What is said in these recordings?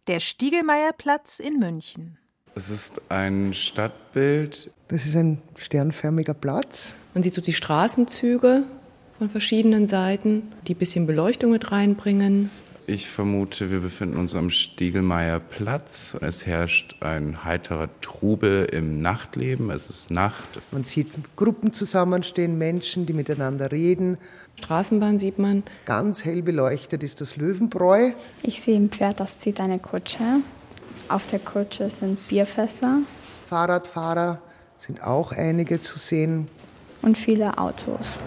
Der Stiegelmeierplatz in München. Es ist ein Stadtbild. Das ist ein sternförmiger Platz. Man sieht so die Straßenzüge von verschiedenen Seiten, die ein bisschen Beleuchtung mit reinbringen. Ich vermute, wir befinden uns am Stiegelmeierplatz. Es herrscht ein heiterer Trubel im Nachtleben. Es ist Nacht. Man sieht Gruppen zusammenstehen, Menschen, die miteinander reden. Straßenbahn sieht man. Ganz hell beleuchtet ist das Löwenbräu. Ich sehe ein Pferd, das zieht eine Kutsche. Auf der Kutsche sind Bierfässer. Fahrradfahrer sind auch einige zu sehen. Und viele Autos.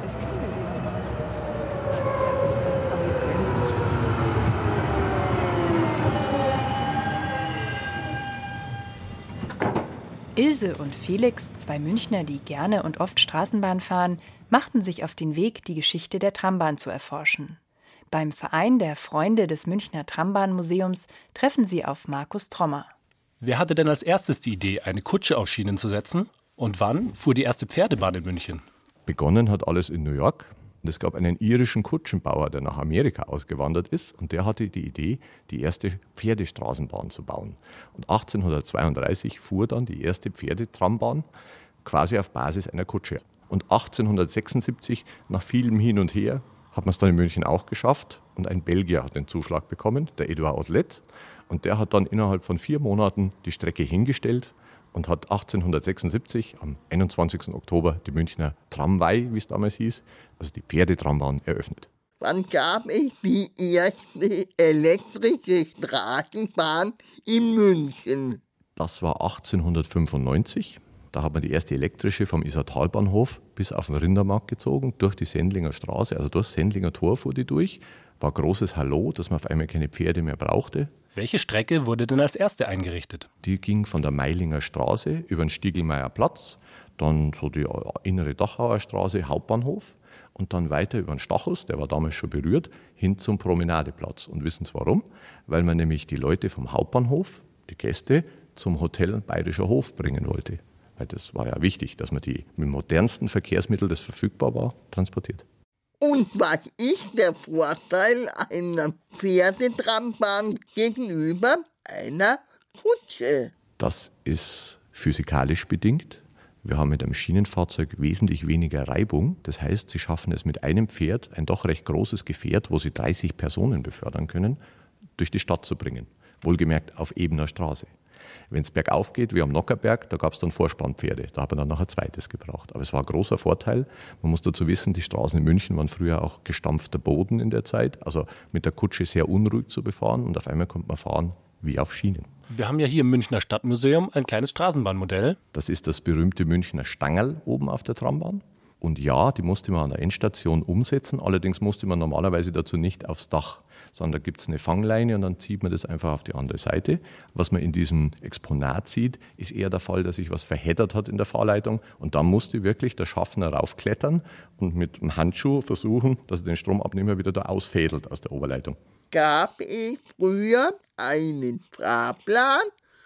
Ilse und Felix, zwei Münchner, die gerne und oft Straßenbahn fahren, machten sich auf den Weg, die Geschichte der Trambahn zu erforschen. Beim Verein der Freunde des Münchner Trambahnmuseums treffen sie auf Markus Trommer. Wer hatte denn als erstes die Idee, eine Kutsche auf Schienen zu setzen? Und wann fuhr die erste Pferdebahn in München? Begonnen hat alles in New York. Und es gab einen irischen Kutschenbauer, der nach Amerika ausgewandert ist. Und der hatte die Idee, die erste Pferdestraßenbahn zu bauen. Und 1832 fuhr dann die erste Pferdetrambahn quasi auf Basis einer Kutsche. Und 1876, nach vielem Hin und Her, hat man es dann in München auch geschafft. Und ein Belgier hat den Zuschlag bekommen, der Edouard Audelet. Und der hat dann innerhalb von 4 Monaten die Strecke hingestellt und hat 1876 am 21. Oktober die Münchner Tramway, wie es damals hieß, also die Pferdetrambahn, eröffnet. Wann gab es die erste elektrische Straßenbahn in München? Das war 1895. Da hat man die erste elektrische vom Isartalbahnhof bis auf den Rindermarkt gezogen, durch die Sendlinger Straße, also durch das Sendlinger Tor fuhr die durch. War großes Hallo, dass man auf einmal keine Pferde mehr brauchte. Welche Strecke wurde denn als erste eingerichtet? Die ging von der Meilinger Straße über den Stiegelmeier Platz, dann so die innere Dachauer Straße, Hauptbahnhof und dann weiter über den Stachus, der war damals schon berührt, hin zum Promenadeplatz. Und wissen Sie warum? Weil man nämlich die Leute vom Hauptbahnhof, die Gäste, zum Hotel Bayerischer Hof bringen wollte. Weil das war ja wichtig, dass man die mit dem modernsten Verkehrsmittel, das verfügbar war, transportiert. Und was ist der Vorteil einer Pferdetrambahn gegenüber einer Kutsche? Das ist physikalisch bedingt. Wir haben mit einem Schienenfahrzeug wesentlich weniger Reibung. Das heißt, Sie schaffen es mit einem Pferd, ein doch recht großes Gefährt, wo Sie 30 Personen befördern können, durch die Stadt zu bringen. Wohlgemerkt auf ebener Straße. Wenn es bergauf geht, wie am Nockerberg, da gab es dann Vorspannpferde. Da hat man dann noch ein zweites gebraucht. Aber es war ein großer Vorteil. Man muss dazu wissen, die Straßen in München waren früher auch gestampfter Boden in der Zeit. Also mit der Kutsche sehr unruhig zu befahren. Und auf einmal konnte man fahren wie auf Schienen. Wir haben ja hier im Münchner Stadtmuseum ein kleines Straßenbahnmodell. Das ist das berühmte Münchner Stangerl oben auf der Trambahn. Und ja, die musste man an der Endstation umsetzen. Allerdings musste man normalerweise dazu nicht aufs Dach, sondern da gibt es eine Fangleine und dann zieht man das einfach auf die andere Seite. Was man in diesem Exponat sieht, ist eher der Fall, dass sich was verheddert hat in der Fahrleitung. Und da musste wirklich der Schaffner raufklettern und mit dem Handschuh versuchen, dass er den Stromabnehmer wieder da ausfädelt aus der Oberleitung. Gab es früher einen Fahrplan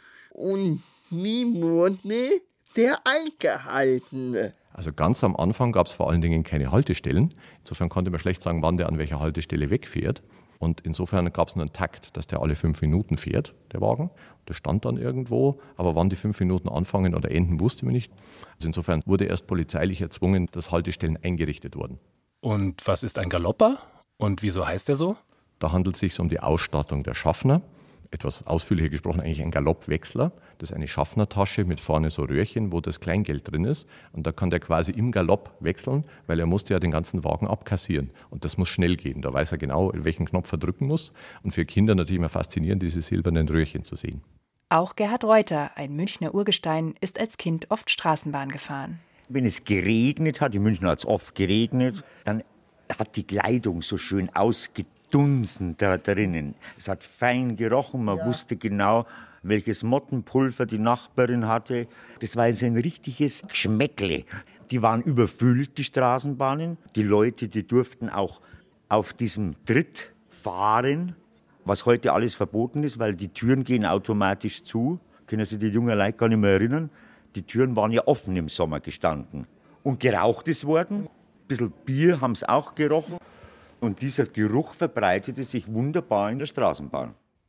und wie wurde der eingehalten? Also ganz am Anfang gab es vor allen Dingen keine Haltestellen. Insofern konnte man schlecht sagen, wann der an welcher Haltestelle wegfährt. Und insofern gab es nur einen Takt, dass der alle 5 Minuten fährt, der Wagen. Der stand dann irgendwo, aber wann die 5 Minuten anfangen oder enden, wusste man nicht. Also insofern wurde erst polizeilich erzwungen, dass Haltestellen eingerichtet wurden. Und was ist ein Galopper? Und wieso heißt er so? Da handelt es sich um die Ausstattung der Schaffner. Etwas ausführlicher gesprochen, eigentlich ein Galoppwechsler. Das ist eine Schaffnertasche mit vorne so Röhrchen, wo das Kleingeld drin ist. Und da kann der quasi im Galopp wechseln, weil er musste ja den ganzen Wagen abkassieren. Und das muss schnell gehen. Da weiß er genau, welchen Knopf er drücken muss. Und für Kinder natürlich immer faszinierend, diese silbernen Röhrchen zu sehen. Auch Gerhard Reuter, ein Münchner Urgestein, ist als Kind oft Straßenbahn gefahren. Wenn es geregnet hat, in München hat es oft geregnet, dann hat die Kleidung so schön ausgedunsen da drinnen. Es hat fein gerochen, man wusste genau, welches Mottenpulver die Nachbarin hatte. Das war so ein richtiges Geschmäckle. Die waren überfüllt, die Straßenbahnen. Die Leute, die durften auch auf diesem Tritt fahren, was heute alles verboten ist, weil die Türen gehen automatisch zu. Können sich die jungen Leute gar nicht mehr erinnern. Die Türen waren ja offen im Sommer gestanden. Und geraucht ist worden. Ein bisschen Bier haben sie auch gerochen. Und dieser Geruch verbreitete sich wunderbar in der Straßenbahn.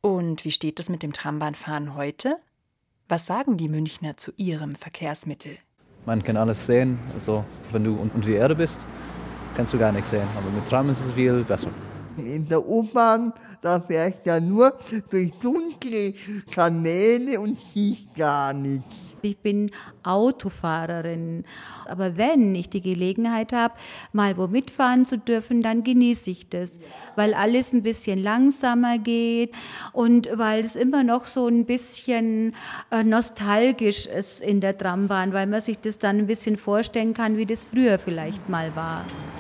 Und wie steht es mit dem Trambahnfahren heute? Was sagen die Münchner zu ihrem Verkehrsmittel? Man kann alles sehen. Also wenn du unter der Erde bist, kannst du gar nichts sehen. Aber mit Tram ist es viel besser. In der U-Bahn, da fähre ich ja nur durch dunkle Kanäle und sehe gar nichts. Ich bin Autofahrerin, aber wenn ich die Gelegenheit habe, mal wo mitfahren zu dürfen, dann genieße ich das, weil alles ein bisschen langsamer geht und weil es immer noch so ein bisschen nostalgisch ist in der Trambahn, weil man sich das dann ein bisschen vorstellen kann, wie das früher vielleicht mal war.